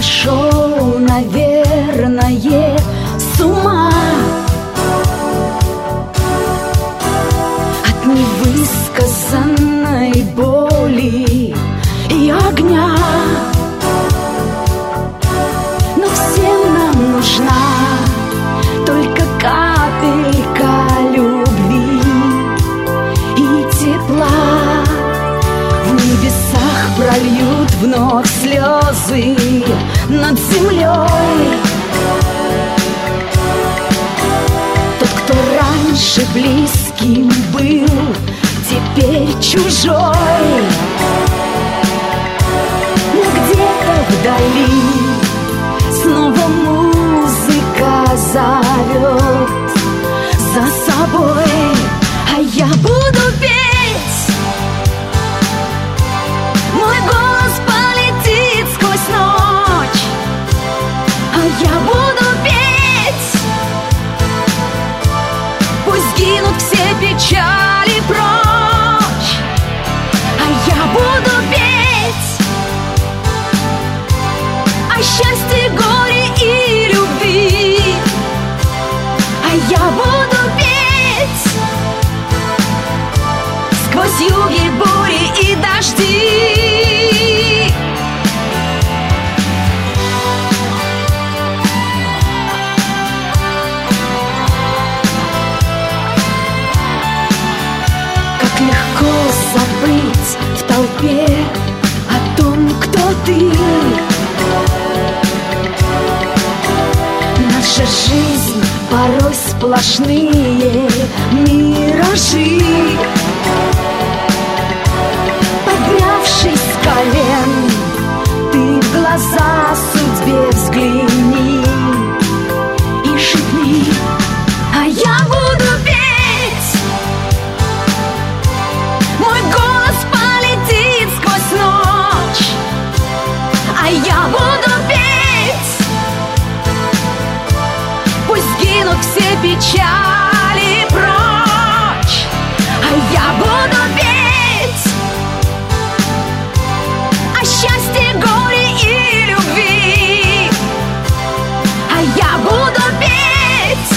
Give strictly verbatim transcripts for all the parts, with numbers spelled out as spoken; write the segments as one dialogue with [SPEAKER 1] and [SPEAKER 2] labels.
[SPEAKER 1] сошел, наверное, с ума от невысказанной боли и огня. Но всем нам нужна только капелька любви и тепла. В небесах прольют вновь слезы над землей. Тот, кто раньше близким был, теперь чужой. Но где-то вдали снова музыка зовет за собой, а я буду петь. Мой голос полетит сквозь ночь, а я буду петь. Пусть гинут все печали прочь, а я буду петь о счастье, горе и любви, а я буду петь сквозь юги, бури и дожди. Как легко забыть в толпе о том, кто ты. Наша жизнь порой сплошные миражи. Поднявшись с колен, ты в глаза судьбе взгляни и шепни, а я буду петь. Мой голос полетит сквозь ночь, а я буду петь. Пусть гинут все печали прочь, а я буду петь о счастье, горе и любви, а я буду петь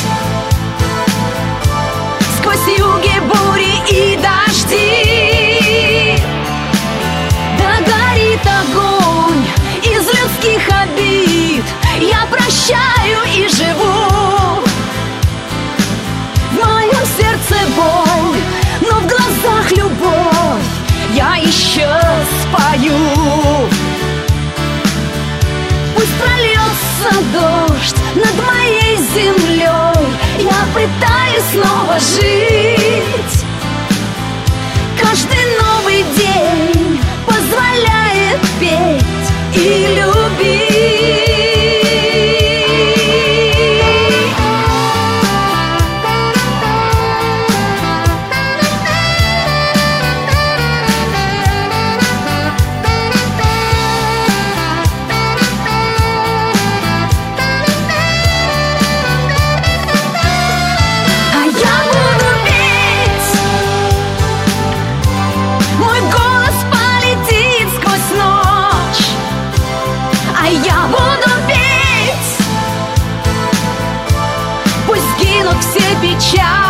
[SPEAKER 1] сквозь юги, бури и дожди. Да горит огонь из людских обид, я прощаю и живу. В моем сердце боль, но в глазах любовь, я еще спою. Пусть прольется дождь над моей землей, я пытаюсь снова жить. Каждый новый день позволяет петь и любить. Я буду петь, пусть гинут все печали.